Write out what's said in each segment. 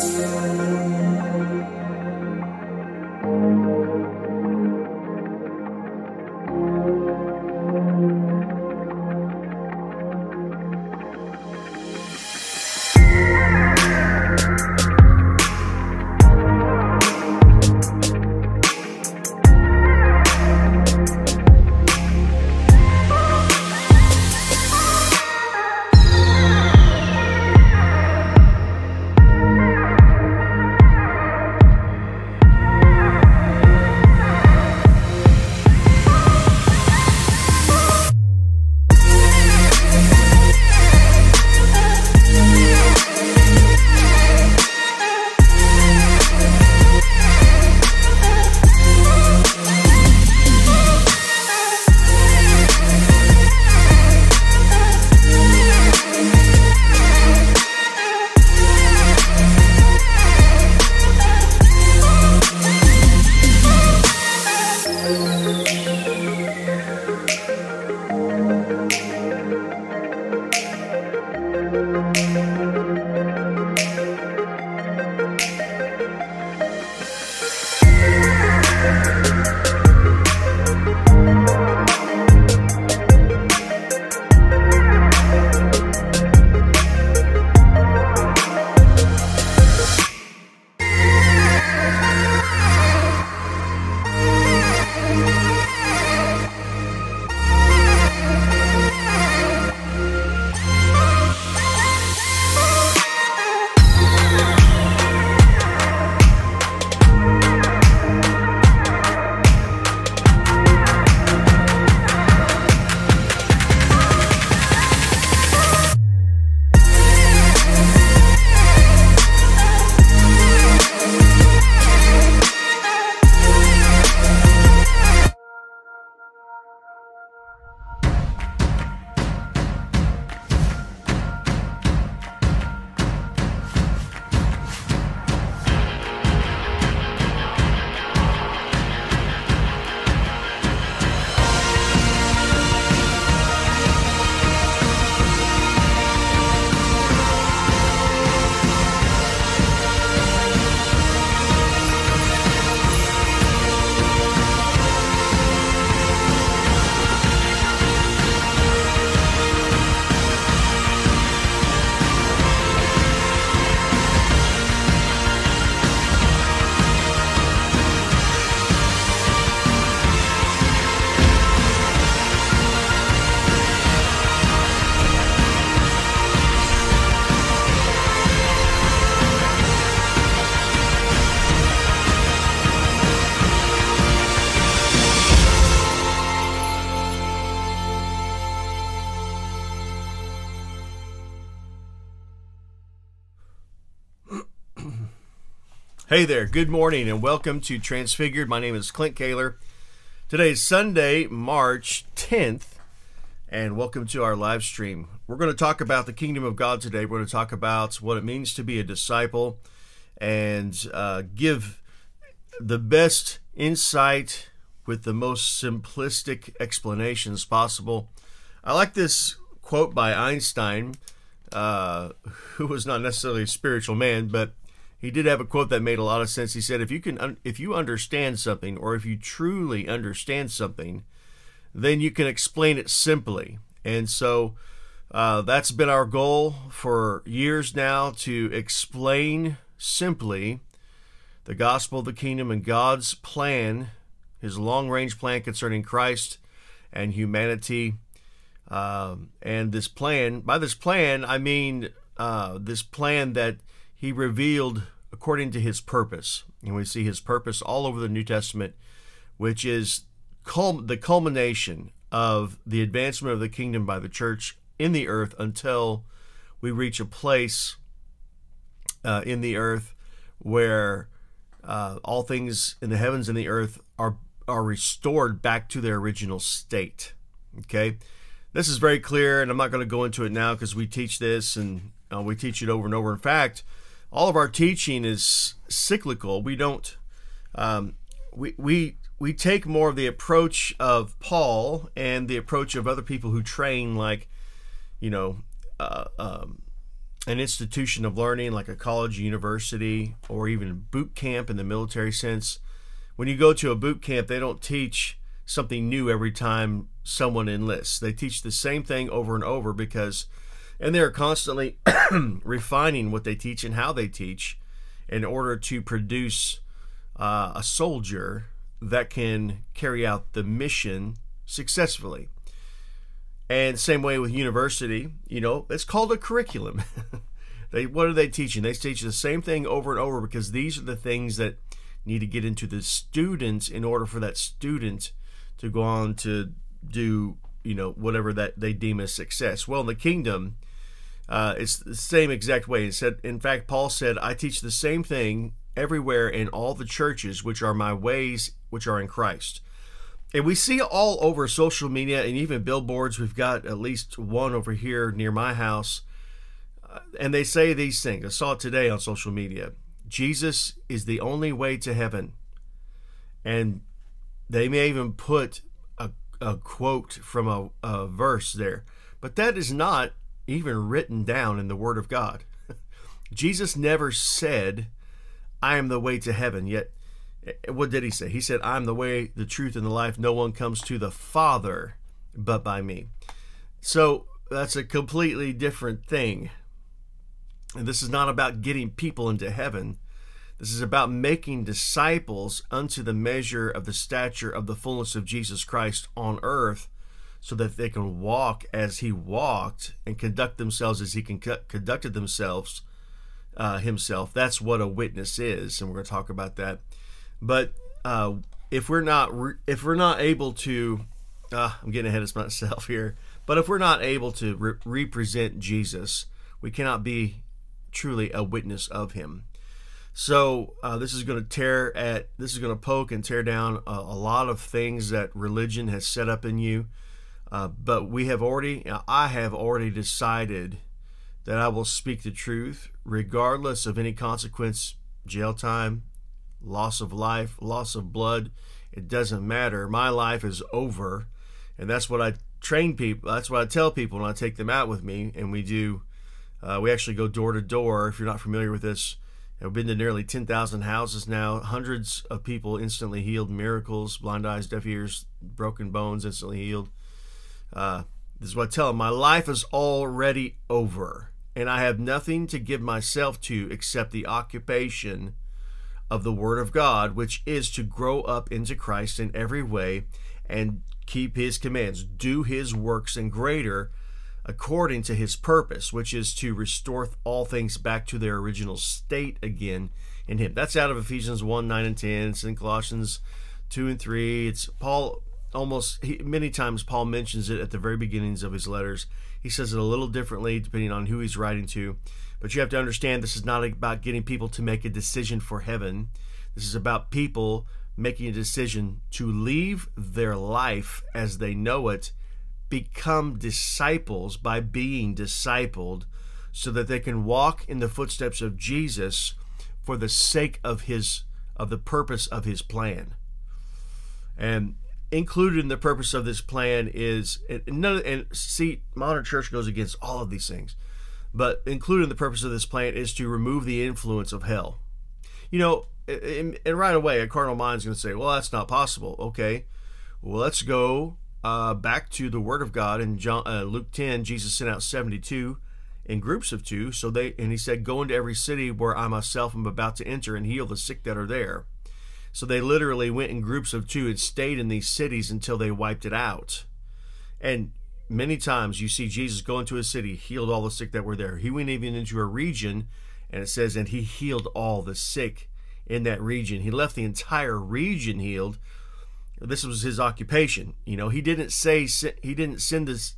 Hey there, good morning and welcome to Transfigured. My name is Clint Kaler. Today is Sunday, March 10th, and welcome to our live stream. We're going to talk about the kingdom of God today. We're going to talk about what it means to be a disciple and give the best insight with the most simplistic explanations possible. I like this quote by Einstein, who was not necessarily a spiritual man, but he did have a quote that made a lot of sense. He said, if you understand something, or if you truly understand something, then you can explain it simply. And so that's been our goal for years now, to explain simply the gospel of the kingdom and God's plan, his long-range plan concerning Christ and humanity. And this plan, by this plan, I mean this plan that he revealed according to his purpose. And we see his purpose all over the New Testament, which is the culmination of the advancement of the kingdom by the church in the earth until we reach a place in the earth where all things in the heavens and the earth are restored back to their original state. Okay? This is very clear, and I'm not going to go into it now because we teach this and we teach it over and over. In fact, all of our teaching is cyclical. We don't, we take more of the approach of Paul and the approach of other people who train, like, an institution of learning like a college, university, or even boot camp in the military sense, when you go to a boot camp, they don't teach something new every time someone enlists. They teach the same thing over and over and they're constantly refining what they teach and how they teach in order to produce a soldier that can carry out the mission successfully. And same way with university, it's called a curriculum. What are they teaching? They teach the same thing over and over because these are the things that need to get into the students in order for that student to go on to do, whatever that they deem as success. Well, in the kingdom, it's the same exact way. In fact, Paul said, I teach the same thing everywhere in all the churches, which are my ways, which are in Christ. And we see all over social media and even billboards. We've got at least one over here near my house. And they say these things. I saw it today on social media. Jesus is the only way to heaven. And they may even put a quote from a verse there. But that is not even written down in the Word of God. Jesus never said, I am the way to heaven. Yet, what did he say? He said, I'm the way, the truth, and the life. No one comes to the Father but by me. So that's a completely different thing. And this is not about getting people into heaven. This is about making disciples unto the measure of the stature of the fullness of Jesus Christ on earth, so that they can walk as he walked and conduct themselves as he conducted themselves himself. That's what a witness is, and we're going to talk about that. But if we're not able to, I'm getting ahead of myself here. But if we're not able to represent Jesus, we cannot be truly a witness of him. So this is going to poke and tear down a lot of things that religion has set up in you. But I have already decided that I will speak the truth, regardless of any consequence, jail time, loss of life, loss of blood. It doesn't matter. My life is over, and that's what I train people. That's what I tell people when I take them out with me, and we do. We actually go door to door. If you're not familiar with this, I've been to nearly 10,000 houses now. Hundreds of people instantly healed, miracles, blind eyes, deaf ears, broken bones instantly healed. This is what I tell them. My life is already over, and I have nothing to give myself to except the occupation of the Word of God, which is to grow up into Christ in every way and keep his commands, do his works and greater according to his purpose, which is to restore all things back to their original state again in him. That's out of Ephesians 1, 9, and 10. It's in Colossians 2 and 3. It's Paul many times Paul mentions it at the very beginnings of his letters. He says it a little differently depending on who he's writing to. But you have to understand, this is not about getting people to make a decision for heaven. This is about people making a decision to leave their life as they know it, become disciples by being discipled, so that they can walk in the footsteps of Jesus for the sake of the purpose of his plan. And included in the purpose of this plan is, modern church goes against all of these things, but included in the purpose of this plan is to remove the influence of hell. And right away, a carnal mind is going to say, well, that's not possible. Okay, well, let's go back to the Word of God. In Luke 10, Jesus sent out 72 in groups of two. And he said, go into every city where I myself am about to enter and heal the sick that are there. So they literally went in groups of two and stayed in these cities until they wiped it out. And many times you see Jesus go into a city, healed all the sick that were there. He went even into a region, and it says, and he healed all the sick in that region. He left the entire region healed. This was his occupation. He didn't send the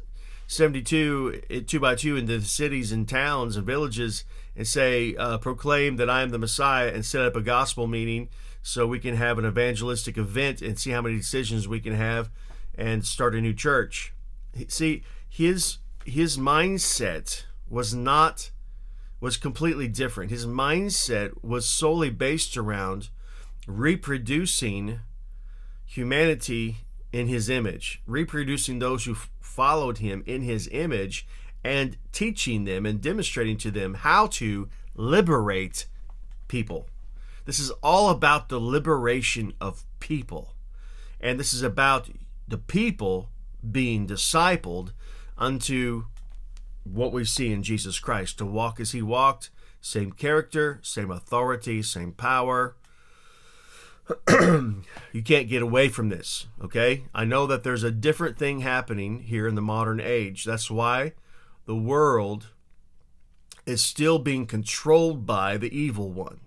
72 two by two into the cities and towns and villages and say, proclaim that I am the Messiah, and set up a gospel meeting so we can have an evangelistic event and see how many decisions we can have and start a new church. See, his mindset was completely different. His mindset was solely based around reproducing humanity in his image, reproducing those who followed him in his image, and teaching them and demonstrating to them how to liberate people. This is all about the liberation of people. And this is about the people being discipled unto what we see in Jesus Christ, to walk as he walked, same character, same authority, same power. You can't get away from this, okay? I know that there's a different thing happening here in the modern age. That's why the world is still being controlled by the evil one.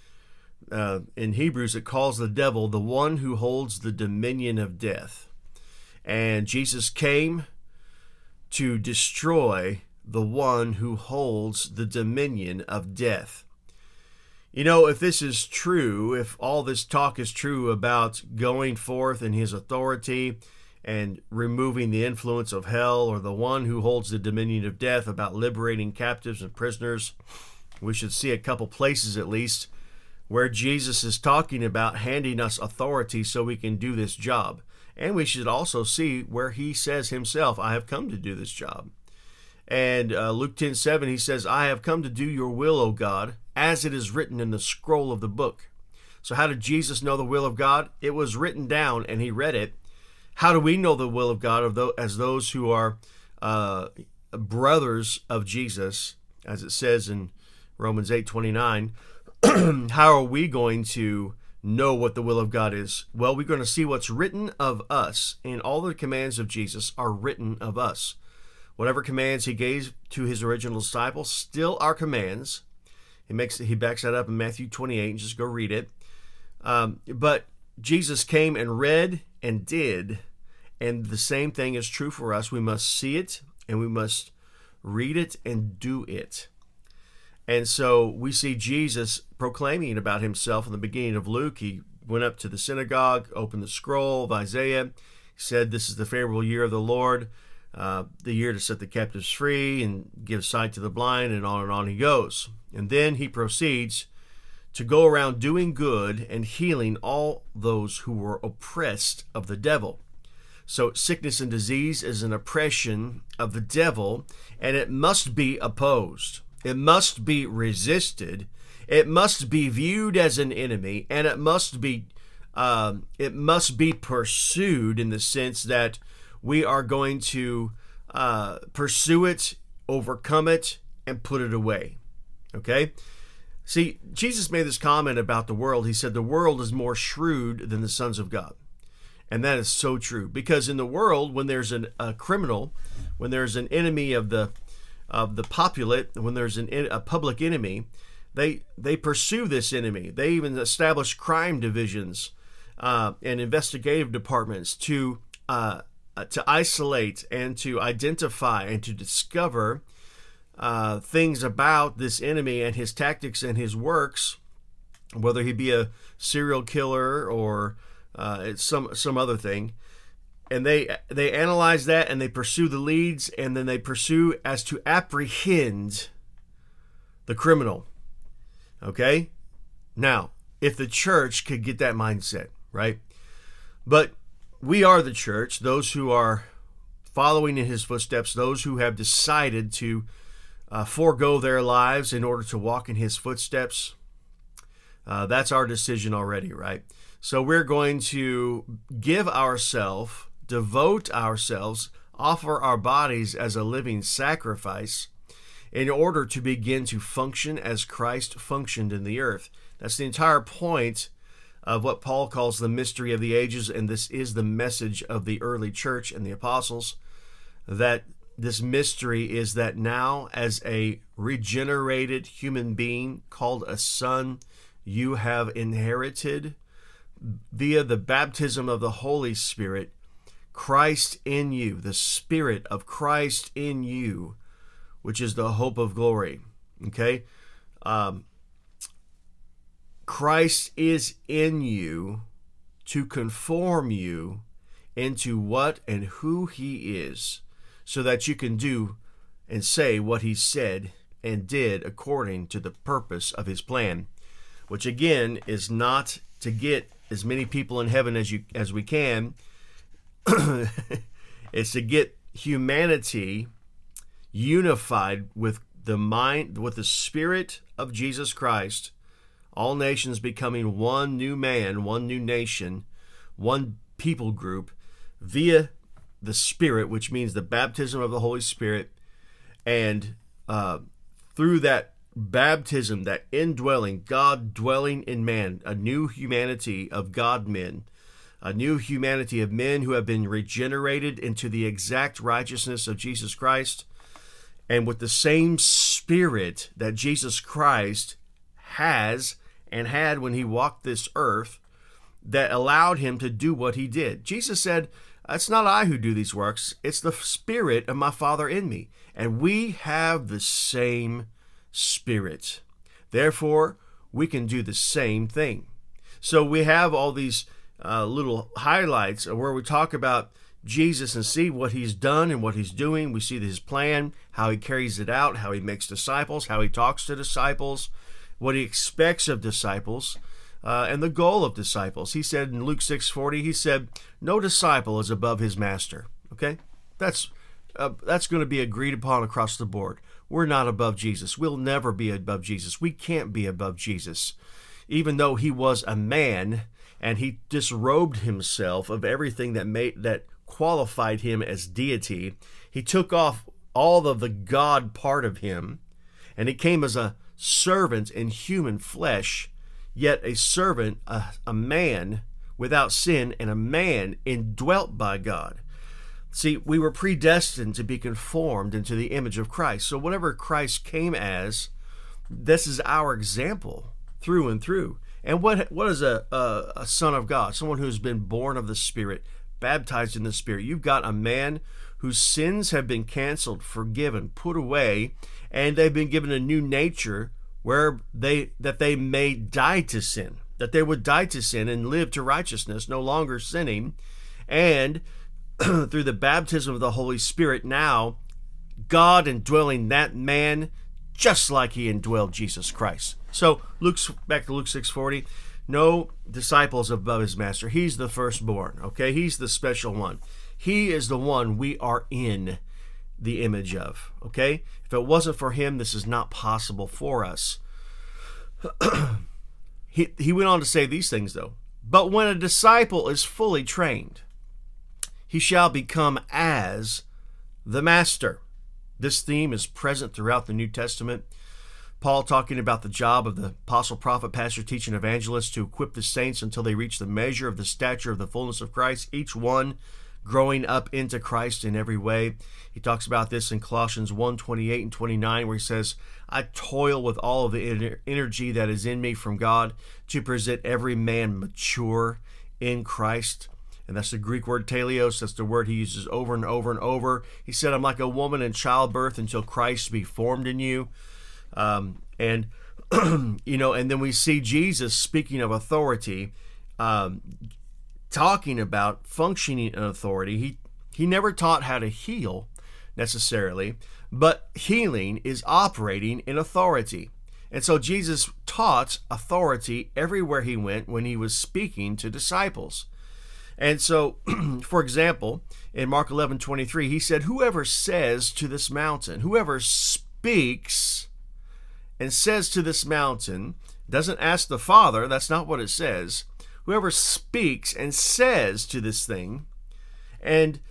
In Hebrews, it calls the devil the one who holds the dominion of death. And Jesus came to destroy the one who holds the dominion of death. You know, if this is true, if all this talk is true about going forth in his authority and removing the influence of hell, or the one who holds the dominion of death, about liberating captives and prisoners, we should see a couple places at least where Jesus is talking about handing us authority so we can do this job. And we should also see where he says himself, I have come to do this job. And Luke 10:7, he says, I have come to do your will, O God, as it is written in the scroll of the book. So how did Jesus know the will of God? It was written down and he read it. How do we know the will of God as those who are brothers of Jesus, as it says in Romans 8:29? How are we going to know what the will of God is? Well, we're going to see what's written of us, and all the commands of Jesus are written of us. Whatever commands he gave to his original disciples still are commands. He backs that up in Matthew 28, and just go read it. But Jesus came and read and did, and the same thing is true for us. We must see it, and we must read it and do it. And so we see Jesus proclaiming about himself in the beginning of Luke. He went up to the synagogue, opened the scroll of Isaiah, said, this is the favorable year of the Lord, the year to set the captives free and give sight to the blind, and on he goes. And then he proceeds to go around doing good and healing all those who were oppressed of the devil. So sickness and disease is an oppression of the devil, and it must be opposed. It must be resisted. It must be viewed as an enemy, and it must be pursued in the sense that we are going to pursue it, overcome it, and put it away. Okay? See, Jesus made this comment about the world. He said the world is more shrewd than the sons of God. And that is so true. Because in the world, when there's a criminal, when there's an enemy of the populate, when there's a public enemy, they pursue this enemy. They even establish crime divisions and investigative departments to isolate and to identify and to discover things about this enemy and his tactics and his works, whether he be a serial killer or it's some other thing. And they analyze that, and they pursue the leads, and then they pursue as to apprehend the criminal. Okay? Now, if the church could get that mindset, right? But we are the church, those who are following in his footsteps, those who have decided to forego their lives in order to walk in his footsteps. That's our decision already, right? So we're going to give ourselves, devote ourselves, offer our bodies as a living sacrifice in order to begin to function as Christ functioned in the earth. That's the entire point of what Paul calls the mystery of the ages, and this is the message of the early church and the apostles, that this mystery is that now, as a regenerated human being called a son, you have inherited via the baptism of the Holy Spirit, Christ in you, the Spirit of Christ in you, which is the hope of glory. Okay? Christ is in you to conform you into what and who he is, so that you can do and say what he said and did according to the purpose of his plan, which again is not to get as many people in heaven as we can. It's to get humanity unified with the mind, with the Spirit of Jesus Christ, all nations becoming one new man, one new nation, one people group, via the Spirit, which means the baptism of the Holy Spirit, and through that baptism, that indwelling, God dwelling in man, a new humanity of God men, a new humanity of men who have been regenerated into the exact righteousness of Jesus Christ, and with the same Spirit that Jesus Christ has and had when he walked this earth, that allowed him to do what he did. Jesus said, "It's not I who do these works, it's the Spirit of my Father in me." And we have the same Spirit. Therefore, we can do the same thing. So we have all these little highlights where we talk about Jesus and see what he's done and what he's doing. We see his plan, how he carries it out, how he makes disciples, how he talks to disciples, what he expects of disciples, and the goal of disciples. He said in Luke 6:40, he said, "No disciple is above his master." Okay? That's going to be agreed upon across the board. We're not above Jesus. We'll never be above Jesus. We can't be above Jesus. Even though he was a man and he disrobed himself of everything that qualified him as deity, he took off all of the God part of him, and he came as a servant in human flesh, yet a servant, a man without sin, and a man indwelt by God. See, we were predestined to be conformed into the image of Christ. So whatever Christ came as, this is our example through and through. And what is a son of God? Someone who's been born of the Spirit, baptized in the Spirit. You've got a man whose sins have been canceled, forgiven, put away, and they've been given a new nature that they may die to sin, that they would die to sin and live to righteousness, no longer sinning. And through the baptism of the Holy Spirit, now God indwelling that man just like he indwelled Jesus Christ. So back to Luke 6:40, no disciples above his master. He's the firstborn, okay? He's the special one. He is the one we are in the image of, okay? If it wasn't for him, this is not possible for us. He went on to say these things, though. "But when a disciple is fully trained, he shall become as the master." This theme is present throughout the New Testament. Paul talking about the job of the apostle, prophet, pastor, teacher, and evangelist to equip the saints until they reach the measure of the stature of the fullness of Christ, each one growing up into Christ in every way. He talks about this in Colossians 1:28 and 29, where he says, "I toil with all of the energy that is in me from God to present every man mature in Christ." And that's the Greek word teleos. That's the word he uses over and over and over. He said, "I'm like a woman in childbirth until Christ be formed in you." And then we see Jesus speaking of authority, talking about functioning in authority. He never taught how to heal necessarily, but healing is operating in authority. And so Jesus taught authority everywhere he went when he was speaking to disciples. And so, for example, in Mark 11:23, he said, "Whoever says to this mountain," whoever speaks and says to this mountain, doesn't ask the Father, that's not what it says. Whoever speaks and says to this thing, and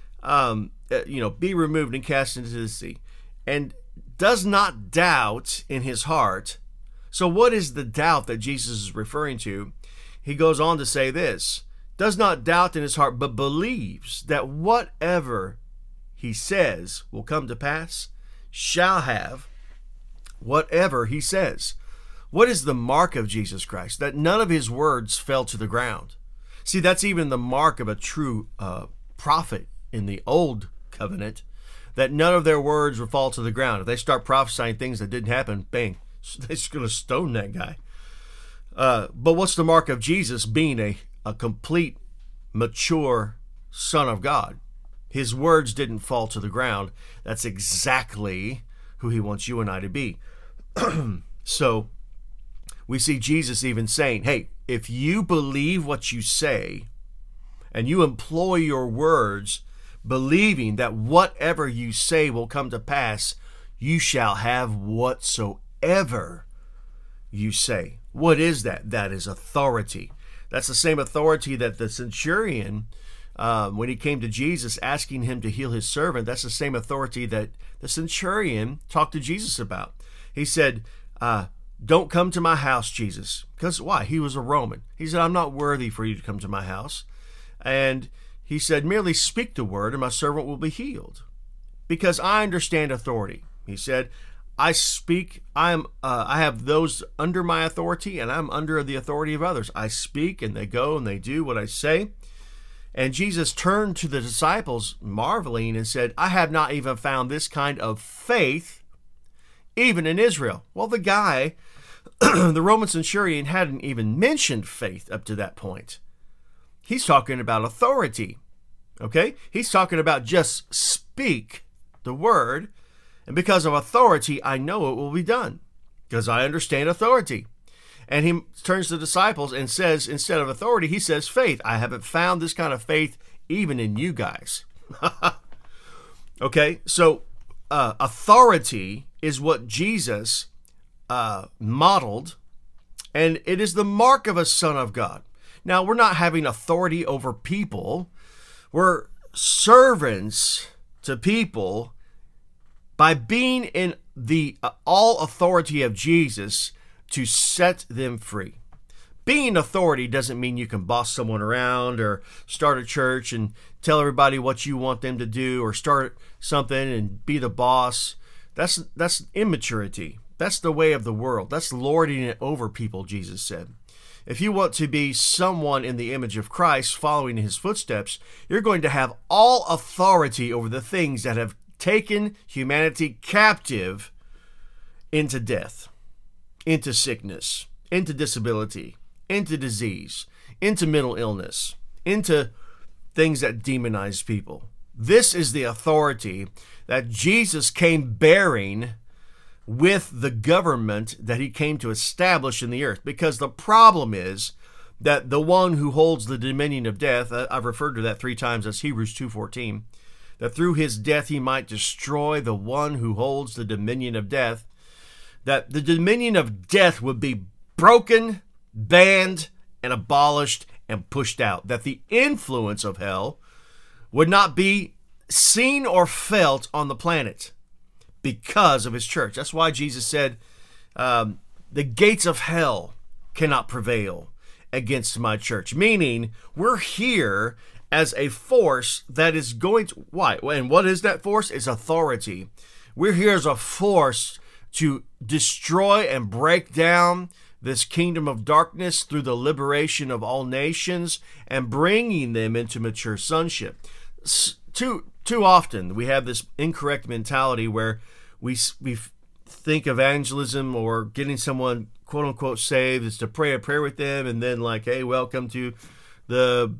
be removed and cast into the sea, and does not doubt in his heart. So what is the doubt that Jesus is referring to? He goes on to say this: does not doubt in his heart, but believes that whatever he says will come to pass, shall have whatever he says. What is the mark of Jesus Christ? That none of his words fell to the ground. See, that's even the mark of a true prophet in the old covenant, that none of their words would fall to the ground. If they start prophesying things that didn't happen, bang, they're just going to stone that guy. But what's the mark of Jesus being a complete, mature Son of God? His words didn't fall to the ground. That's exactly who he wants you and I to be. So we see Jesus even saying, hey, if you believe what you say and you employ your words, believing that whatever you say will come to pass, you shall have whatsoever you say. What is that? That is authority. That's the same authority that the centurion, when he came to Jesus asking him to heal his servant, that's the same authority that the centurion talked to Jesus about. He said, don't come to my house, Jesus. Because why? He was a Roman. He said, I'm not worthy for you to come to my house. And he said, merely speak the word and my servant will be healed. Because I understand authority. He said, I have those under my authority, and I'm under the authority of others. I speak, and they go, and they do what I say. And Jesus turned to the disciples, marveling, and said, I have not even found this kind of faith, even in Israel. Well, the guy, the Roman centurion, hadn't even mentioned faith up to that point. He's talking about authority, okay? He's talking about just speak the word, and because of authority, I know it will be done, because I understand authority. And he turns to the disciples and says, instead of authority, he says faith. I haven't found this kind of faith even in you guys. Okay, so authority is what Jesus modeled, and it is the mark of a son of God. Now, we're not having authority over people. We're servants to people by being in the all authority of Jesus to set them free. Being authority doesn't mean you can boss someone around or start a church and tell everybody what you want them to do or start something and be the boss. That's immaturity. That's the way of the world. That's lording it over people, Jesus said. If you want to be someone in the image of Christ, following his footsteps, you're going to have all authority over the things that have taken humanity captive into death, into sickness, into disability, into disease, into mental illness, into things that demonize people. This is the authority that Jesus came bearing with the government that he came to establish in the earth. Because the problem is that the one who holds the dominion of death, I've referred to that 3 times, that's Hebrews 2:14, that through his death he might destroy the one who holds the dominion of death, that the dominion of death would be broken, banned, and abolished and pushed out, that the influence of hell would not be seen or felt on the planet because of his church. That's why Jesus said, the gates of hell cannot prevail against my church, meaning we're here as a force that is going to, why? And what is that force? It's authority. We're here as a force to destroy and break down this kingdom of darkness through the liberation of all nations and bringing them into mature sonship. Too often we have this incorrect mentality where we think evangelism or getting someone quote unquote saved is to pray a prayer with them and then like, hey, welcome to the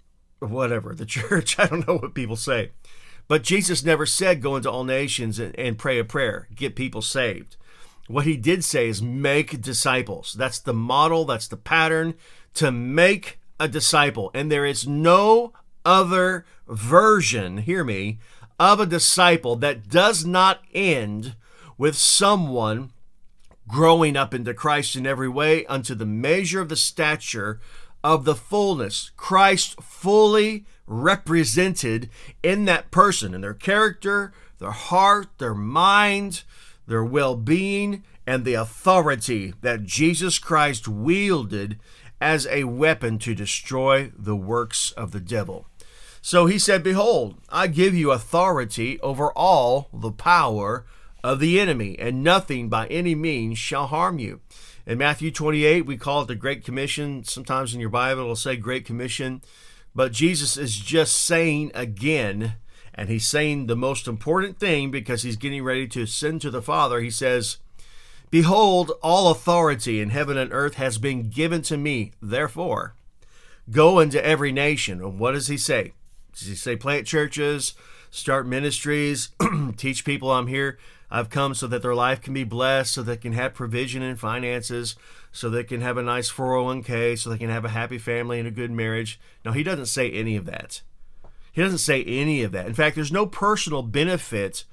church. I don't know what people say. But Jesus never said go into all nations and pray a prayer, get people saved. What he did say is make disciples. That's the model, that's the pattern, to make a disciple. And there is no other version, hear me, of a disciple that does not end with someone growing up into Christ in every way unto the measure of the stature of the fullness. Christ fully represented in that person, in their character, their heart, their mind, their well-being, and the authority that Jesus Christ wielded as a weapon to destroy the works of the devil. So he said, behold, I give you authority over all the power of the enemy, and nothing by any means shall harm you. In Matthew 28, we call it the Great Commission. Sometimes in your Bible, it'll say Great Commission. But Jesus is just saying again, and he's saying the most important thing because he's getting ready to ascend to the Father. He says, behold, all authority in heaven and earth has been given to me. Therefore, go into every nation. And what does he say? Does he say plant churches, start ministries, teach people I'm here? I've come so that their life can be blessed, so they can have provision in finances, so they can have a nice 401k, so they can have a happy family and a good marriage. No, he doesn't say any of that. He doesn't say any of that. In fact, there's no personal benefit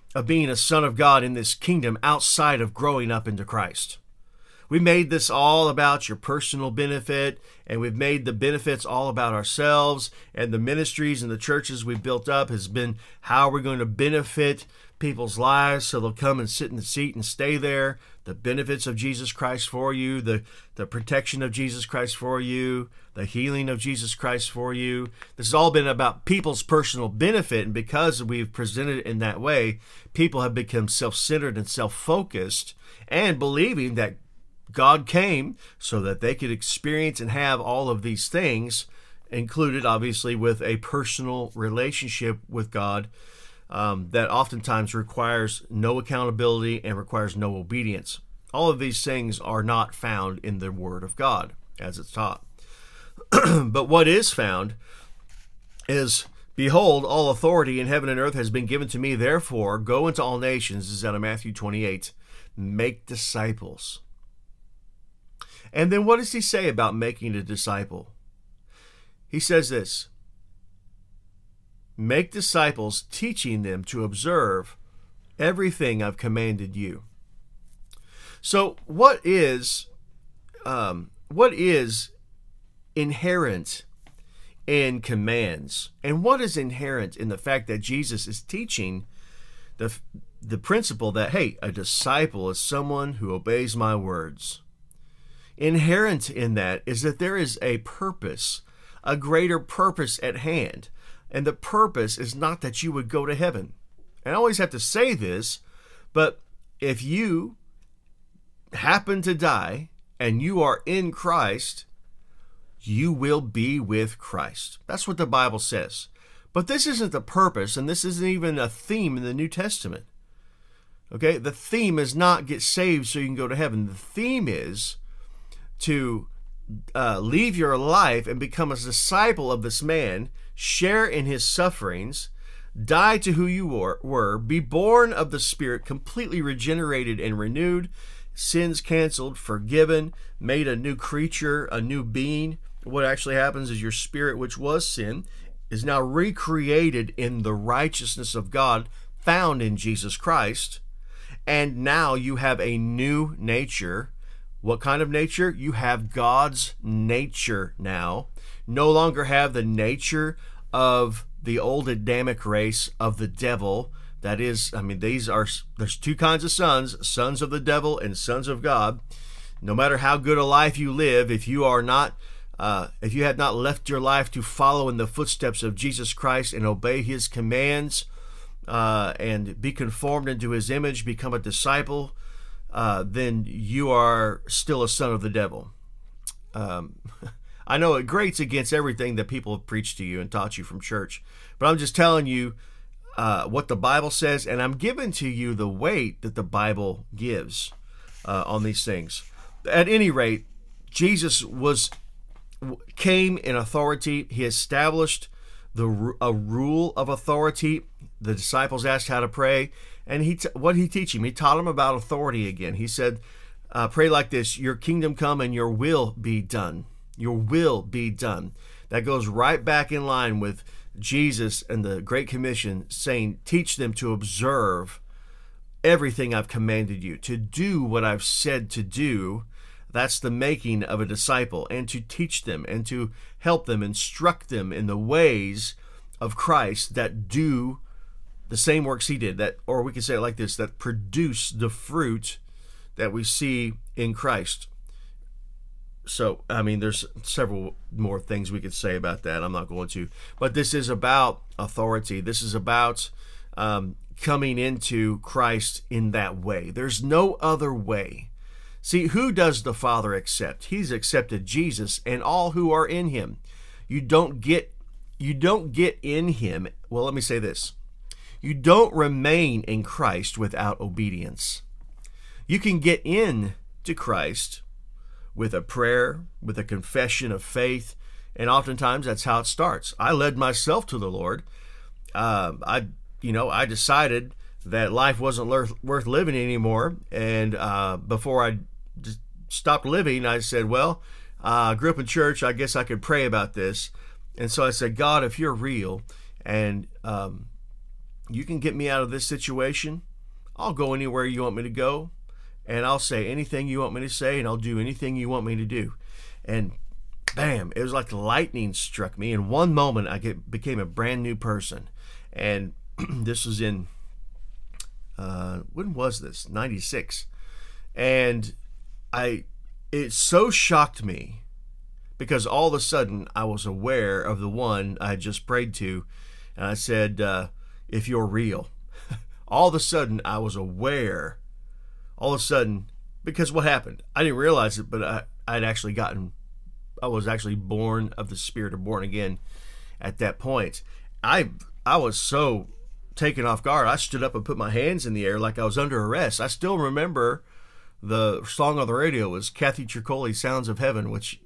of being a son of God in this kingdom outside of growing up into Christ. We made this all about your personal benefit, and we've made the benefits all about ourselves, and the ministries and the churches we've built up has been how we're going to benefit people's lives so they'll come and sit in the seat and stay there. The benefits of Jesus Christ for you, the protection of Jesus Christ for you, the healing of Jesus Christ for you. This has all been about people's personal benefit, and because we've presented it in that way, people have become self-centered and self-focused and believing that God came so that they could experience and have all of these things, included obviously with a personal relationship with God that oftentimes requires no accountability and requires no obedience. All of these things are not found in the Word of God as it's taught. But what is found is, behold, all authority in heaven and earth has been given to me. Therefore, go into all nations. This is out of Matthew 28. Make disciples. And then what does he say about making a disciple? He says this: make disciples, teaching them to observe everything I've commanded you. So what is inherent in commands? And what is inherent in the fact that Jesus is teaching the principle that, hey, a disciple is someone who obeys my words? Inherent in that is that there is a purpose, a greater purpose at hand. And the purpose is not that you would go to heaven. And I always have to say this, but if you happen to die and you are in Christ, you will be with Christ. That's what the Bible says. But this isn't the purpose, and this isn't even a theme in the New Testament. Okay? The theme is not get saved so you can go to heaven. The theme is to leave your life and become a disciple of this man, share in his sufferings, die to who you were, be born of the Spirit, completely regenerated and renewed, sins canceled, forgiven, made a new creature, a new being. What actually happens is your spirit, which was sin, is now recreated in the righteousness of God found in Jesus Christ. And now you have a new nature. What kind of nature? You have God's nature now. No longer have the nature of the old Adamic race of the devil. That is, there's two kinds of sons of the devil and sons of God. No matter how good a life you live, if you have not left your life to follow in the footsteps of Jesus Christ and obey his commands and be conformed into his image, become a disciple, then you are still a son of the devil. I know it grates against everything that people have preached to you and taught you from church, but I'm just telling you what the Bible says, and I'm giving to you the weight that the Bible gives on these things. At any rate, Jesus came in authority. He established a rule of authority. The disciples asked how to pray, and what did he teach him? He taught them about authority again. He said, pray like this: your kingdom come and your will be done. Your will be done. That goes right back in line with Jesus and the Great Commission saying, teach them to observe everything I've commanded you, to do what I've said to do. That's the making of a disciple, and to teach them and to help them, instruct them in the ways of Christ that do the same works he did, that, or we can say it like this, that produce the fruit that we see in Christ. So, there's several more things we could say about that. I'm not going to. But this is about authority. This is about coming into Christ in that way. There's no other way. See, who does the Father accept? He's accepted Jesus and all who are in him. You don't get in him. Well, let me say this. You don't remain in Christ without obedience. You can get in to Christ with a prayer, with a confession of faith, and oftentimes that's how it starts. I led myself to the Lord. I decided that life wasn't worth living anymore, and before I stopped living, I said, well, I grew up in church, I guess I could pray about this. And so I said, God, if you're real, and you can get me out of this situation. I'll go anywhere you want me to go, and I'll say anything you want me to say, and I'll do anything you want me to do. And bam, it was like lightning struck me. In one moment, I became a brand new person. And this was in, when was this? 96. And it so shocked me because all of a sudden I was aware of the one I had just prayed to. And I said, if you're real. All of a sudden I was aware. All of a sudden, because what happened? I didn't realize it, but I was actually born of the Spirit, or born again at that point. I was so taken off guard. I stood up and put my hands in the air like I was under arrest. I still remember the song on the radio was Kathy Tricoli, Sounds of Heaven, which,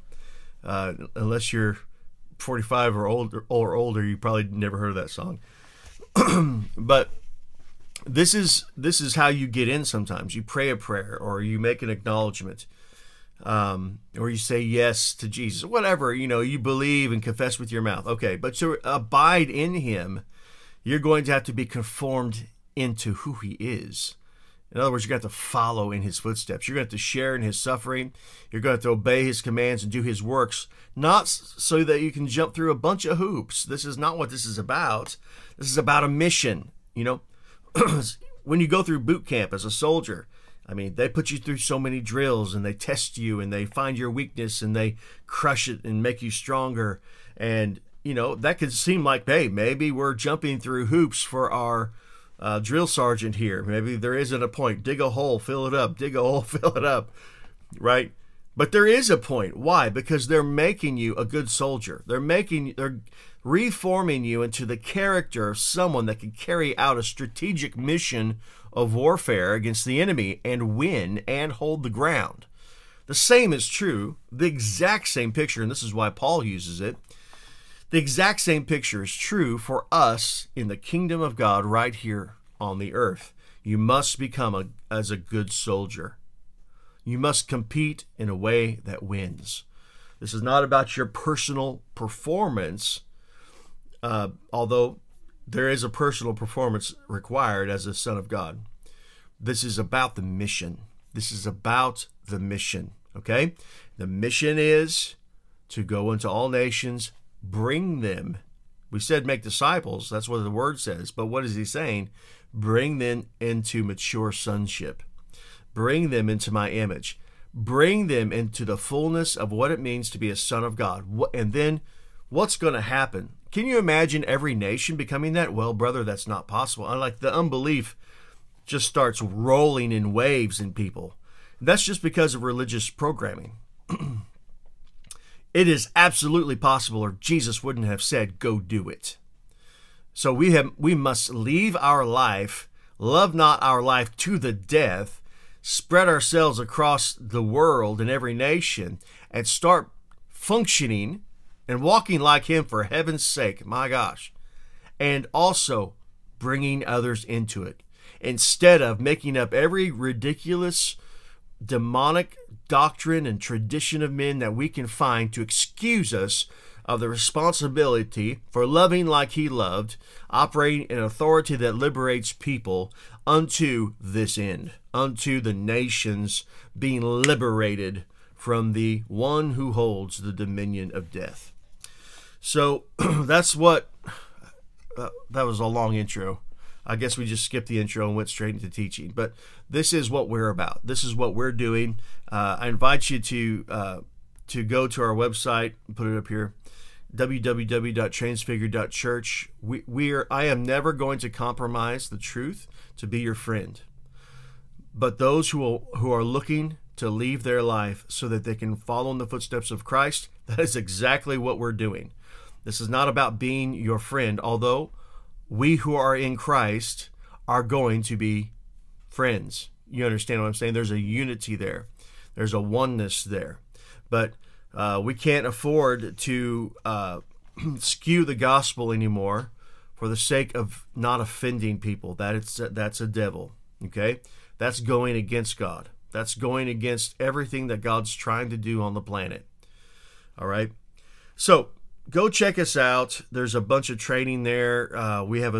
unless you're 45 or older, you probably never heard of that song. But this is how you get in sometimes. You pray a prayer, or you make an acknowledgement, or you say yes to Jesus, whatever, you believe and confess with your mouth. Okay, but to abide in him, you're going to have to be conformed into who he is. In other words, you're going to have to follow in his footsteps. You're going to have to share in his suffering. You're going to have to obey his commands and do his works, not so that you can jump through a bunch of hoops. This is not what this is about. This is about a mission. When you go through boot camp as a soldier, they put you through so many drills, and they test you, and they find your weakness, and they crush it and make you stronger. And, that could seem like, hey, maybe we're jumping through hoops for our drill sergeant here. Maybe there isn't a point. Dig a hole, fill it up. Dig a hole, fill it up. Right? But there is a point. Why? Because they're making you a good soldier. They're reforming you into the character of someone that can carry out a strategic mission of warfare against the enemy and win and hold the ground. The same is true, the exact same picture, and this is why Paul uses it. The exact same picture is true for us in the kingdom of God right here on the earth. You must become as a good soldier. You must compete in a way that wins. This is not about your personal performance, although there is a personal performance required as a son of God. This is about the mission. This is about the mission, okay? The mission is to go into all nations, bring them. We said make disciples. That's what the word says. But what is he saying? Bring them into mature sonship. Bring them into my image. Bring them into the fullness of what it means to be a son of God. And then what's going to happen? Can you imagine every nation becoming that? Well, brother, that's not possible. Unlike the unbelief just starts rolling in waves in people. That's just because of religious programming. It is absolutely possible, or Jesus wouldn't have said, go do it. So we must leave our life, love not our life to the death, spread ourselves across the world and every nation, and start functioning and walking like him for heaven's sake, my gosh. And also bringing others into it. Instead of making up every ridiculous demonic doctrine and tradition of men that we can find to excuse us of the responsibility for loving like he loved, operating in authority that liberates people unto this end, unto the nations being liberated from the one who holds the dominion of death. So that's what, that was a long intro. I guess we just skipped the intro and went straight into teaching. But this is what we're about. This is what we're doing. I invite you to go to our website, put it up here, www.transfigured.church. I am never going to compromise the truth to be your friend. But those who are looking to leave their life so that they can follow in the footsteps of Christ, that is exactly what we're doing. This is not about being your friend, although we who are in Christ are going to be friends. You understand what I'm saying? There's a unity there. There's a oneness there. But we can't afford to skew the gospel anymore for the sake of not offending people. That's a devil, okay? That's going against God. That's going against everything that God's trying to do on the planet, all right? So go check us out. There's a bunch of training there. We have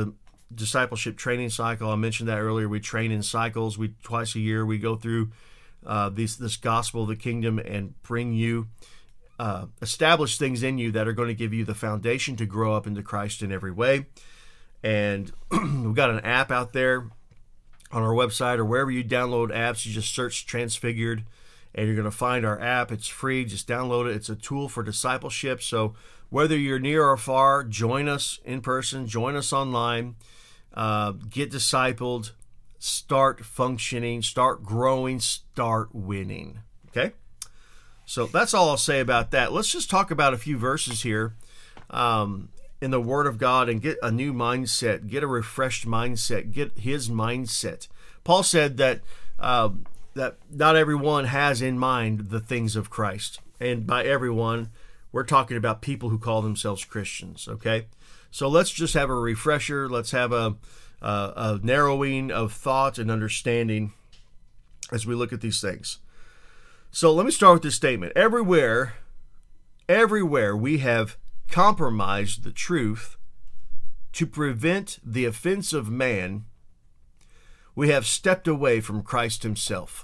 discipleship training cycle. I mentioned that earlier. We train in cycles. Twice a year we go through this gospel of the kingdom and bring you, establish things in you that are going to give you the foundation to grow up into Christ in every way. And we've got an app out there on our website or wherever you download apps. You just search Transfigured and you're going to find our app. It's free. Just download it. It's a tool for discipleship. So whether you're near or far, join us in person, join us online, get discipled, start functioning, start growing, start winning. Okay? So that's all I'll say about that. Let's just talk about a few verses here in the Word of God and get a new mindset, get a refreshed mindset, get His mindset. Paul said that that not everyone has in mind the things of Christ. And by everyone, we're talking about people who call themselves Christians, okay? So let's just have a refresher. Let's have a narrowing of thought and understanding as we look at these things. So let me start with this statement. Everywhere we have compromised the truth to prevent the offense of man, we have stepped away from Christ Himself.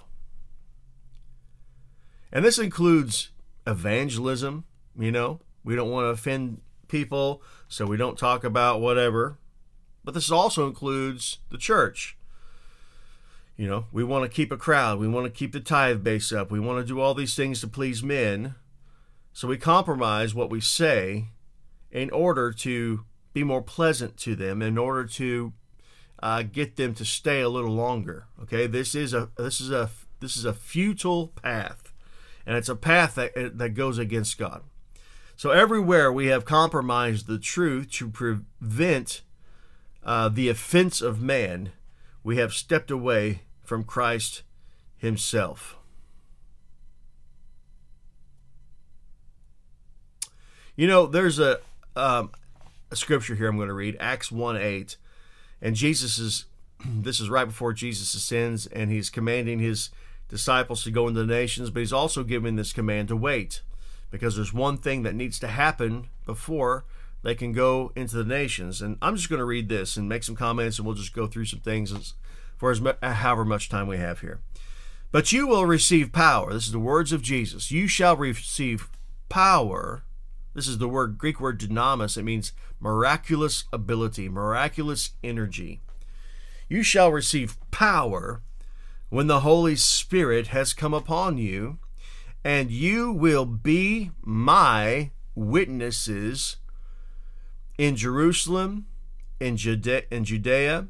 And this includes evangelism. We don't want to offend people, so we don't talk about whatever. But this also includes the church. We want to keep a crowd. We want to keep the tithe base up. We want to do all these things to please men. So we compromise what we say in order to be more pleasant to them, in order to get them to stay a little longer. Okay, this is a futile path, and it's a path that goes against God. So everywhere we have compromised the truth to prevent the offense of man, we have stepped away from Christ Himself. There's a scripture here I'm going to read, Acts 1:8, and this is right before Jesus ascends, and He's commanding His disciples to go into the nations, but He's also giving this command to wait, because there's one thing that needs to happen before they can go into the nations. And I'm just going to read this and make some comments, and we'll just go through some things for however much time we have here. But you will receive power. This is the words of Jesus. You shall receive power. This is the Greek word dynamis. It means miraculous ability, miraculous energy. You shall receive power when the Holy Spirit has come upon you, and you will be my witnesses in Jerusalem, in Judea,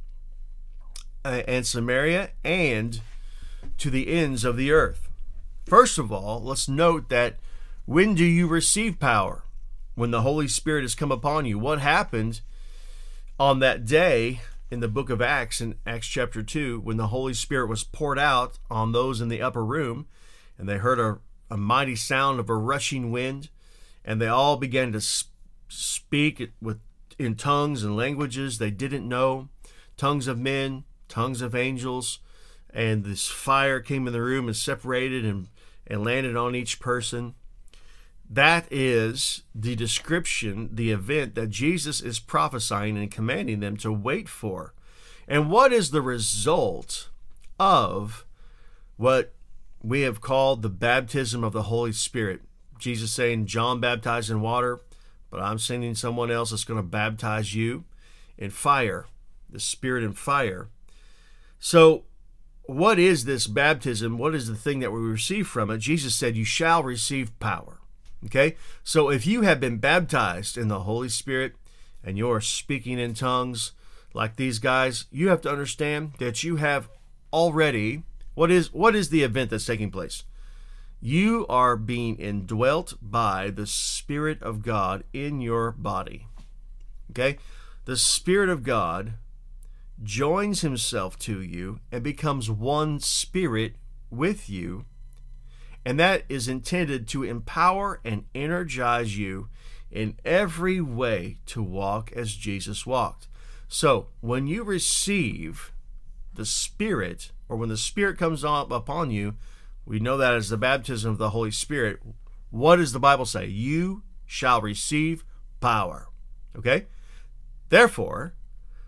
and Samaria, and to the ends of the earth. First of all, let's note that when do you receive power? When the Holy Spirit has come upon you. What happened on that day in the book of Acts, in Acts chapter 2, when the Holy Spirit was poured out on those in the upper room, and they heard a mighty sound of a rushing wind, and they all began to speak in tongues and languages they didn't know, tongues of men, tongues of angels, and this fire came in the room and separated and landed on each person. That is the description, the event that Jesus is prophesying and commanding them to wait for. And what is the result of what we have called the baptism of the Holy Spirit? Jesus saying, John baptized in water, but I'm sending someone else that's going to baptize you in fire, the Spirit and fire. So what is this baptism? What is the thing that we receive from it? Jesus said, you shall receive power. Okay, so if you have been baptized in the Holy Spirit and you're speaking in tongues like these guys, you have to understand that you have already, what is the event that's taking place? You are being indwelt by the Spirit of God in your body. Okay, the Spirit of God joins Himself to you and becomes one spirit with you. And that is intended to empower and energize you in every way to walk as Jesus walked. So when you receive the Spirit, or when the Spirit comes upon you, we know that as the baptism of the Holy Spirit. What does the Bible say? You shall receive power. Okay? Therefore,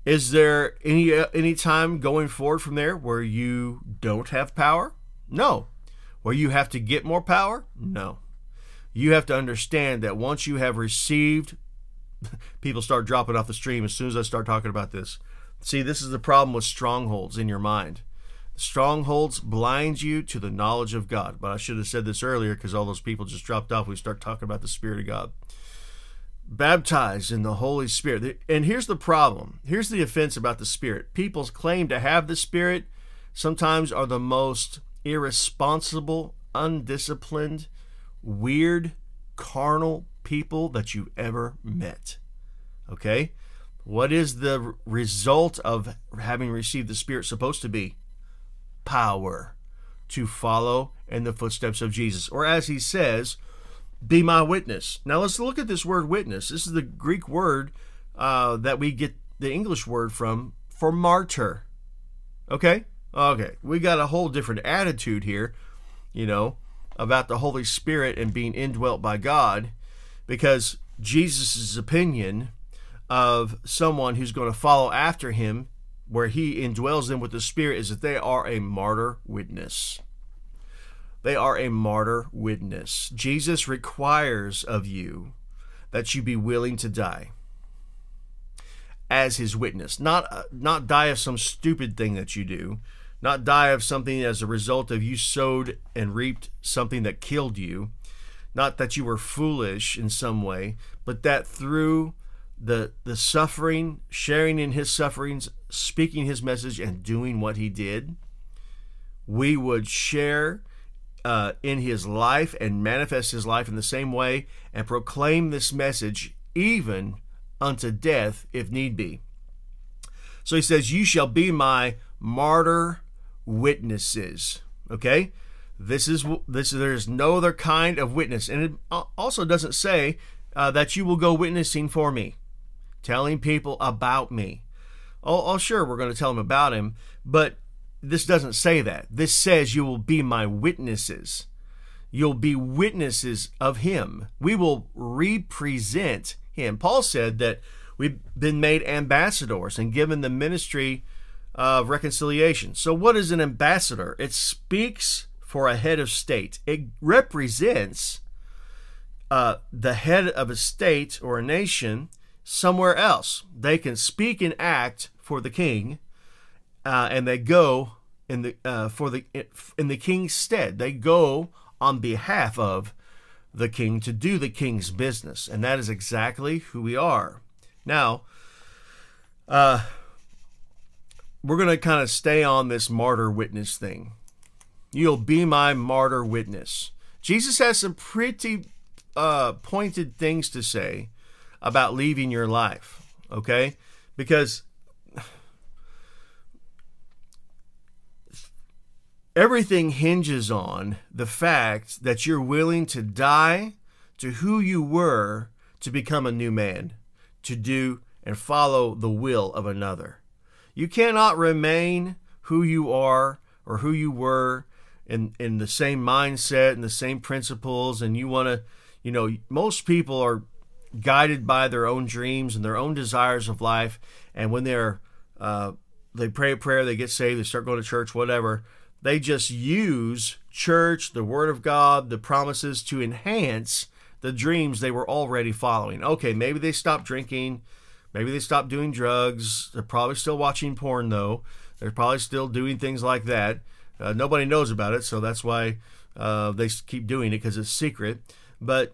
Is there any time going forward from there where you don't have power? No. Where you have to get more power? No. You have to understand that once you have received, people start dropping off the stream as soon as I start talking about this. See, this is the problem with strongholds in your mind. Strongholds blind you to the knowledge of God. But I should have said this earlier because all those people just dropped off. We start talking about the Spirit of God. Baptized in the Holy Spirit. And here's the problem. Here's the offense about the Spirit. People's claim to have the Spirit sometimes are the most irresponsible, undisciplined, weird, carnal people that you've ever met. Okay? What is the result of having received the Spirit supposed to be? Power to follow in the footsteps of Jesus. Or as he says, be my witness. Now let's look at this word witness. This is the Greek word that we get the English word from for martyr. Okay? Okay. We got a whole different attitude here, about the Holy Spirit and being indwelt by God, because Jesus' opinion of someone who's going to follow after him, where he indwells them with the Spirit, is that they are a martyr witness. They are a martyr witness. Jesus requires of you that you be willing to die as his witness. Not die of some stupid thing that you do. Not die of something as a result of you sowed and reaped something that killed you. Not that you were foolish in some way, but that through the suffering, sharing in his sufferings, speaking his message, and doing what he did, we would share in his life and manifest his life in the same way and proclaim this message even unto death if need be. So he says, you shall be my martyr witnesses. Okay? There's no other kind of witness. And it also doesn't say that you will go witnessing for me, telling people about me. Oh, sure, we're going to tell them about him, but this doesn't say that. This says you will be my witnesses. You'll be witnesses of him. We will represent him. Paul said that we've been made ambassadors and given the ministry of reconciliation. So what is an ambassador? It speaks for a head of state. It represents the head of a state or a nation somewhere else. They can speak and act for the king, and they go in the king's stead. They go on behalf of the king to do the king's business, and that is exactly who we are. Now, we're going to kind of stay on this martyr witness thing. You'll be my martyr witness. Jesus has some pretty pointed things to say about leaving your life, okay? Because everything hinges on the fact that you're willing to die to who you were to become a new man, to do and follow the will of another. You cannot remain who you are or who you were in the same mindset and the same principles, and you want to, most people are guided by their own dreams and their own desires of life, and when they pray a prayer, they get saved, they start going to church, whatever, they just use church, the Word of God, the promises to enhance the dreams they were already following. Okay, maybe they stopped drinking, maybe they stopped doing drugs, they're probably still watching porn though, they're probably still doing things like that. Nobody knows about it, so that's why they keep doing it, because it's secret. But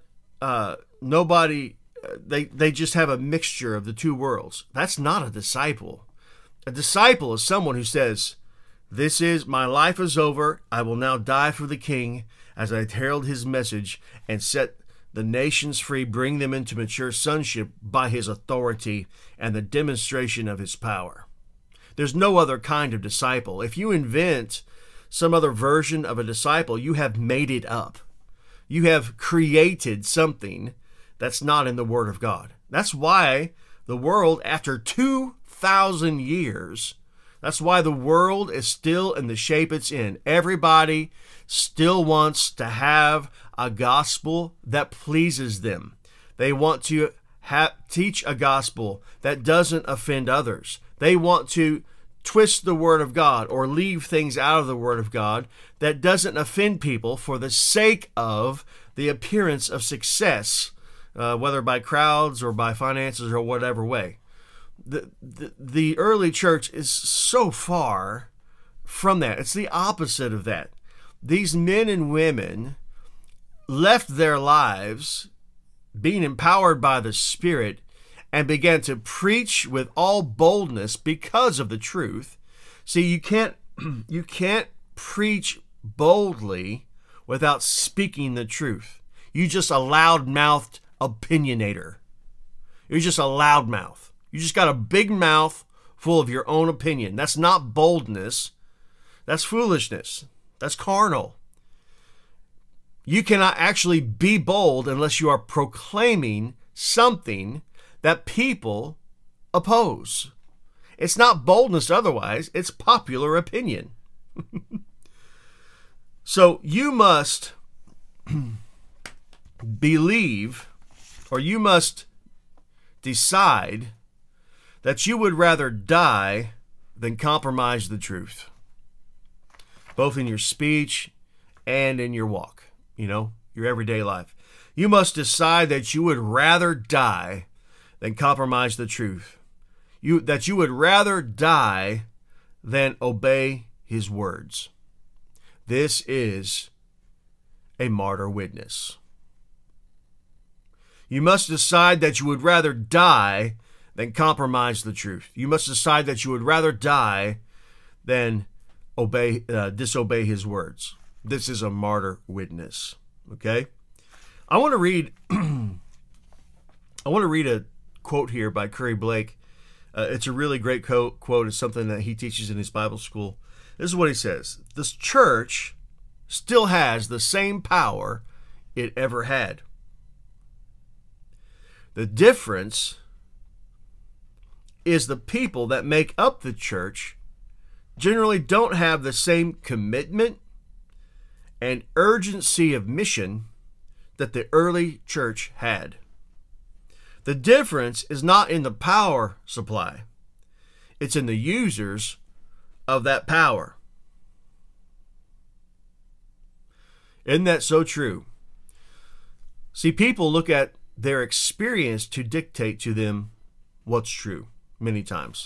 they just have a mixture of the two worlds. That's not a disciple. A disciple is someone who says, my life is over. I will now die for the King as I herald his message and set the nations free, bring them into mature sonship by his authority and the demonstration of his power. There's no other kind of disciple. If you invent some other version of a disciple, you have made it up. You have created something that's not in the Word of God. That's why the world, after 2,000 years, that's why the world is still in the shape it's in. Everybody still wants to have a gospel that pleases them. They want to teach a gospel that doesn't offend others, They want to twist the Word of God or leave things out of the Word of God that doesn't offend people for the sake of the appearance of success, whether by crowds or by finances or whatever way. The early church is so far from that. It's the opposite of that. These men and women left their lives being empowered by the Spirit and began to preach with all boldness because of the truth. See, you can't preach boldly without speaking the truth. You just a loud-mouthed opinionator. You're just a loudmouth. You just got a big mouth full of your own opinion. That's not boldness. That's foolishness. That's carnal. You cannot actually be bold unless you are proclaiming something that people oppose. It's not boldness otherwise. It's popular opinion. So you must believe, or you must decide that you would rather die than compromise the truth, both in your speech and in your walk, your everyday life. You must decide that you would rather die than compromise the truth. That you would rather die than obey his words. This is a martyr witness. You must decide that you would rather die than compromise the truth. You must decide that you would rather die than disobey his words. This is a martyr witness. Okay? I want to read a quote here by Curry Blake. It's a really great quote. It's something that he teaches in his Bible school. This is what he says. This church still has the same power it ever had. The difference is the people that make up the church generally don't have the same commitment and urgency of mission that the early church had. The difference is not in the power supply. It's in the users of that power. Isn't that so true? See, people look at their experience to dictate to them what's true many times.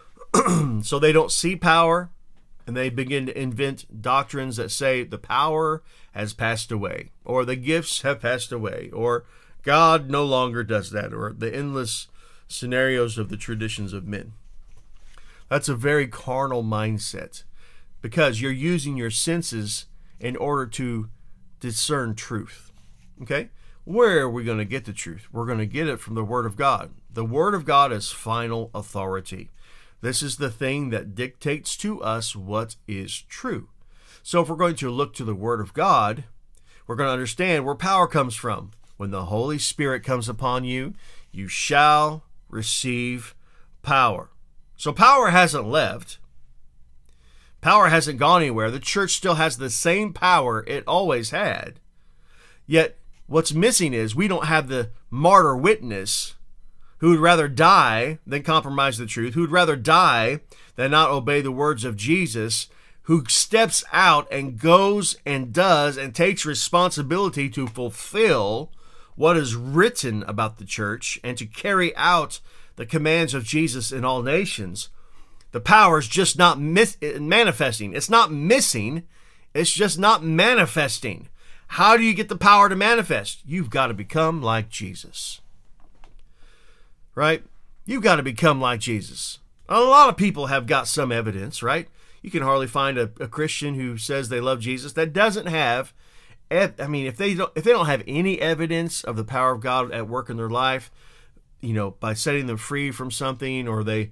So they don't see power, and they begin to invent doctrines that say the power has passed away, or the gifts have passed away, or God no longer does that, or the endless scenarios of the traditions of men. That's a very carnal mindset, because you're using your senses in order to discern truth. Okay? Where are we going to get the truth? We're going to get it from the Word of God. The Word of God is final authority. This is the thing that dictates to us what is true. So if we're going to look to the Word of God, we're going to understand where power comes from. When the Holy Spirit comes upon you, you shall receive power. So power hasn't left. Power hasn't gone anywhere. The church still has the same power it always had. Yet what's missing is we don't have the martyr witness who would rather die than compromise the truth, who would rather die than not obey the words of Jesus, who steps out and goes and does and takes responsibility to fulfill what is written about the church and to carry out the commands of Jesus in all nations. The power is just not manifesting. It's not missing. It's just not manifesting. How do you get the power to manifest? You've got to become like Jesus. Right? You've got to become like Jesus. A lot of people have got some evidence, right? You can hardly find a Christian who says they love Jesus that doesn't have, if they don't have any evidence of the power of God at work in their life, by setting them free from something, or they,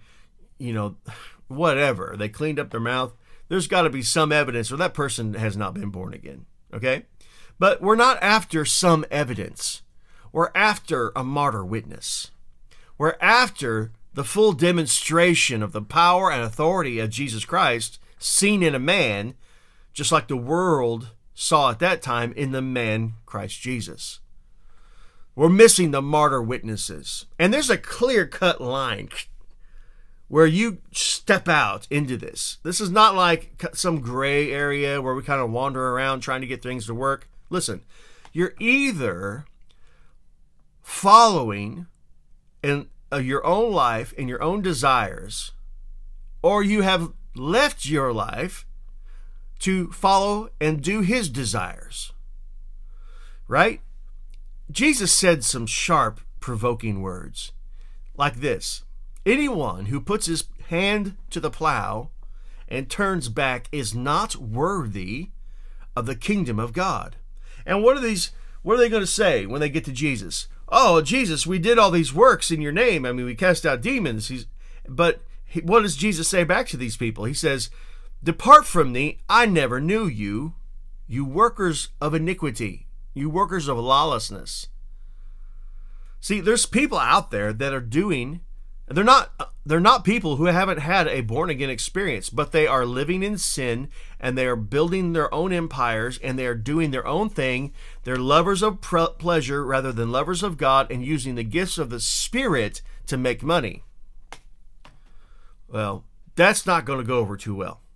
whatever, they cleaned up their mouth, there's got to be some evidence, or that person has not been born again. Okay? But we're not after some evidence. We're after a martyr witness. We're after the full demonstration of the power and authority of Jesus Christ seen in a man, just like the world saw at that time in the man Christ Jesus. We're missing the martyr witnesses. And there's a clear-cut line where you step out into this. This is not like some gray area where we kind of wander around trying to get things to work. Listen, you're either following in your own life and your own desires, or you have left your life to follow and do his desires. Right? Jesus said some sharp, provoking words like this: anyone who puts his hand to the plow and turns back is not worthy of the kingdom of God. And what are they going to say when they get to Jesus? Oh, Jesus, we did all these works in your name. I mean, we cast out demons. But what does Jesus say back to these people? He says, depart from me, I never knew you, you workers of iniquity, you workers of lawlessness. See, there's people out there that are doing, they're not people who haven't had a born-again experience, but they are living in sin, and they are building their own empires, and they are doing their own thing. They're lovers of pleasure rather than lovers of God, and using the gifts of the Spirit to make money. Well, that's not going to go over too well.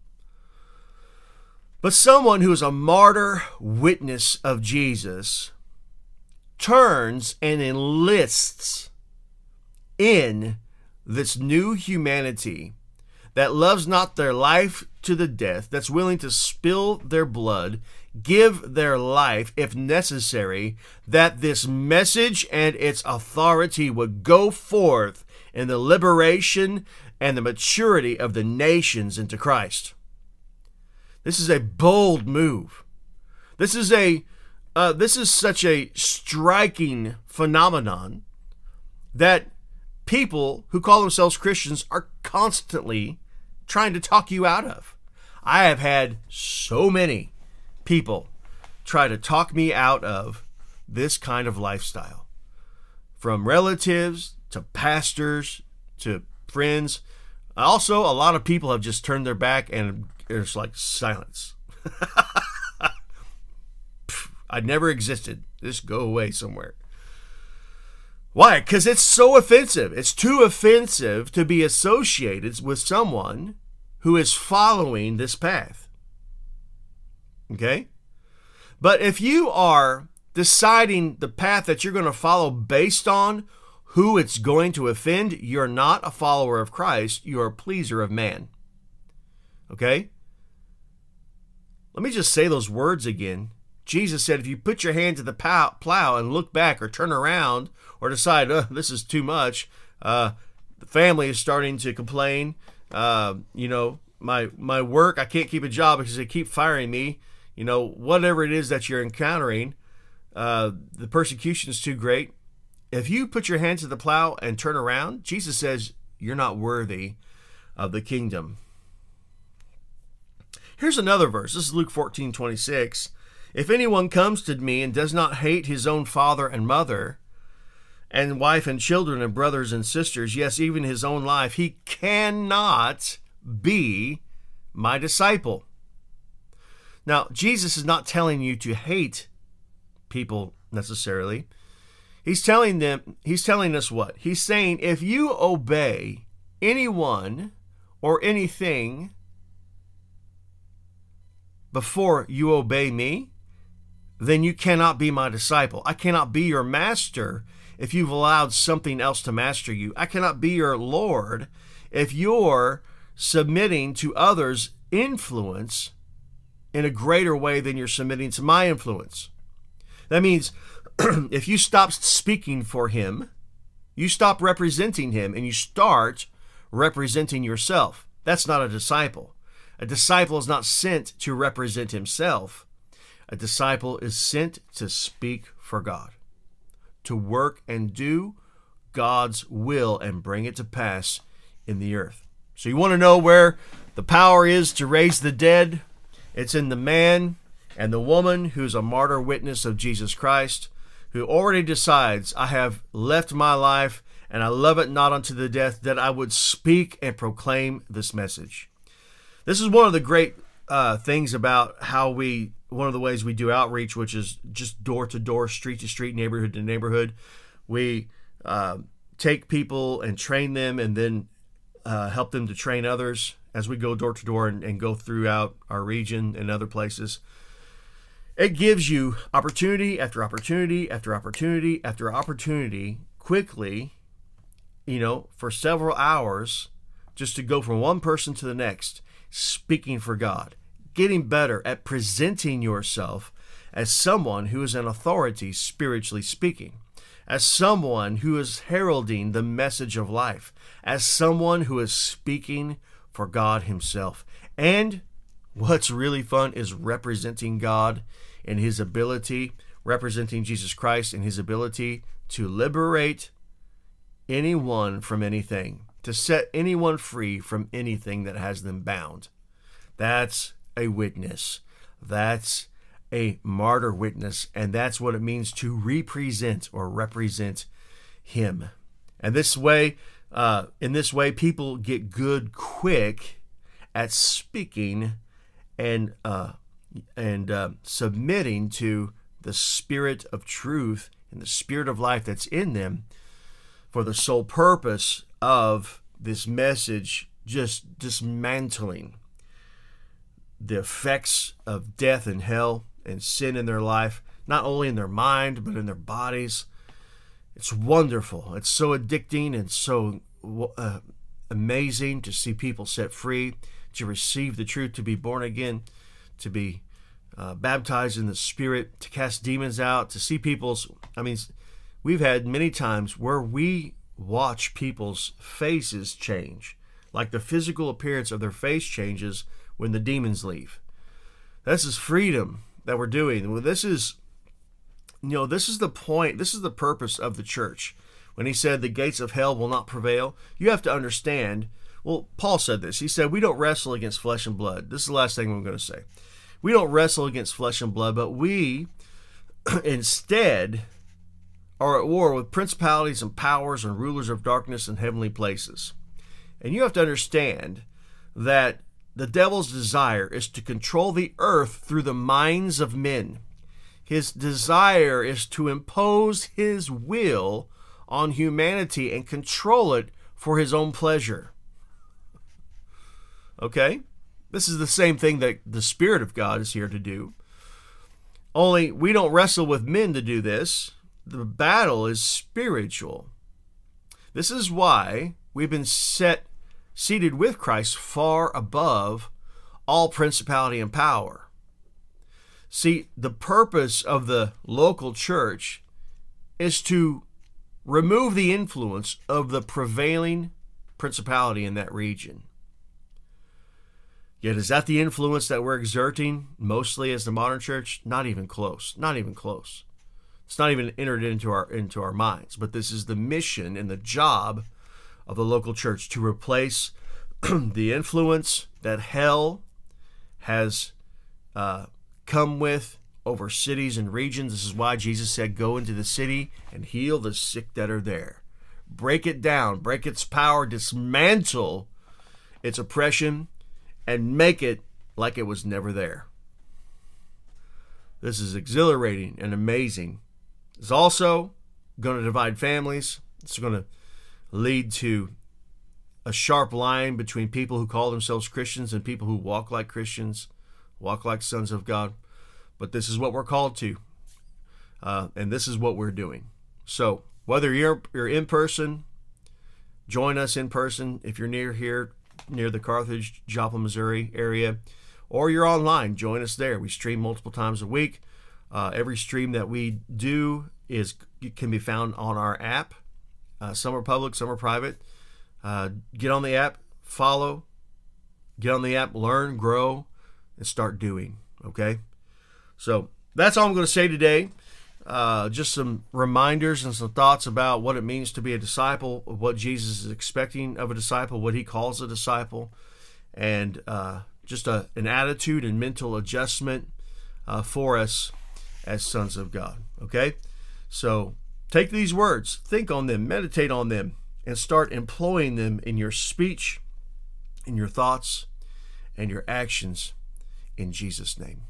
But someone who is a martyr witness of Jesus turns and enlists in this new humanity that loves not their life to the death, that's willing to spill their blood, give their life if necessary, that this message and its authority would go forth in the liberation and the maturity of the nations into Christ. This is a bold move. This is such a striking phenomenon that people who call themselves Christians are constantly trying to talk you out of. I have had so many people try to talk me out of this kind of lifestyle. From relatives to pastors to friends. Also, a lot of people have just turned their back and it's like silence. I never existed. Just go away somewhere. Why? Because it's so offensive. It's too offensive to be associated with someone who is following this path. Okay? But if you are deciding the path that you're going to follow based on who it's going to offend, you're not a follower of Christ. You're a pleaser of man. Okay? Let me just say those words again. Jesus said, if you put your hand to the plow and look back or turn around or decide, this is too much, the family is starting to complain, my work, I can't keep a job because they keep firing me, whatever it is that you're encountering, the persecution is too great. If you put your hand to the plow and turn around, Jesus says, you're not worthy of the kingdom. Here's another verse. This is Luke 14:26. If anyone comes to me and does not hate his own father and mother, and wife and children and brothers and sisters, yes, even his own life, he cannot be my disciple. Now, Jesus is not telling you to hate people necessarily. He's telling us what? He's saying, if you obey anyone or anything before you obey me, then you cannot be my disciple. I cannot be your master if you've allowed something else to master you. I cannot be your Lord if you're submitting to others' influence in a greater way than you're submitting to my influence. That means if you stop speaking for him, you stop representing him, and you start representing yourself. That's not a disciple. A disciple is not sent to represent himself. A disciple is sent to speak for God, to work and do God's will and bring it to pass in the earth. So you want to know where the power is to raise the dead? It's in the man and the woman who's a martyr witness of Jesus Christ, who already decides, I have left my life and I love it not unto the death, that I would speak and proclaim this message. This is one of the great things about one of the ways we do outreach, which is just door to door, street to street, neighborhood to neighborhood. We take people and train them and then help them to train others as we go door to door and go throughout our region and other places. It gives you opportunity after opportunity after opportunity after opportunity quickly, for several hours, just to go from one person to the next, speaking for God, getting better at presenting yourself as someone who is an authority spiritually speaking, as someone who is heralding the message of life, as someone who is speaking for God himself. And what's really fun is representing God and his ability, representing Jesus Christ and his ability to liberate anyone from anything, to set anyone free from anything that has them bound. That's a witness. That's a martyr witness, and that's what it means to represent or represent him. And in this way, people get good quick at speaking and submitting to the Spirit of truth and the Spirit of life that's in them, for the sole purpose of this message just dismantling the effects of death and hell and sin in their life, not only in their mind, but in their bodies. It's wonderful. It's so addicting and so amazing to see people set free, to receive the truth, to be born again, to be baptized in the Spirit, to cast demons out, to see we've had many times where we watch people's faces change, like the physical appearance of their face changes when the demons leave. This is freedom that we're doing. Well, this is the point, this is the purpose of the church. When he said the gates of hell will not prevail, you have to understand, Paul said this. He said, we don't wrestle against flesh and blood. This is the last thing I'm going to say. We don't wrestle against flesh and blood, but we instead are at war with principalities and powers and rulers of darkness in heavenly places. And you have to understand that the devil's desire is to control the earth through the minds of men. His desire is to impose his will on humanity and control it for his own pleasure. Okay? This is the same thing that the Spirit of God is here to do. Only we don't wrestle with men to do this. The battle is spiritual. This is why we've been seated with Christ far above all principality and power. See, the purpose of the local church is to remove the influence of the prevailing principality in that region. Yet is that the influence that we're exerting mostly as the modern church? Not even close. Not even close. It's not even entered into our minds. But this is the mission and the job of the local church, to replace the influence that hell has come with over cities and regions. This is why Jesus said, go into the city and heal the sick that are there. Break it down, break its power, dismantle its oppression, and make it like it was never there. This is exhilarating and amazing. It's also going to divide families. It's going to lead to a sharp line between people who call themselves Christians and people who walk like Christians, walk like sons of God. But this is what we're called to, and this is what we're doing. So whether you're in person, join us in person. If you're near the Carthage, Joplin, Missouri area, or you're online, join us there. We stream multiple times a week. Every stream that we do can be found on our app. Some are public, some are private. Get on the app, follow, get on the app, learn, grow, and start doing. Okay? So that's all I'm going to say today. Just some reminders and some thoughts about what it means to be a disciple, what Jesus is expecting of a disciple, what he calls a disciple, and just an attitude and mental adjustment for us as sons of God. Okay? So take these words, think on them, meditate on them, and start employing them in your speech, in your thoughts, and your actions in Jesus' name.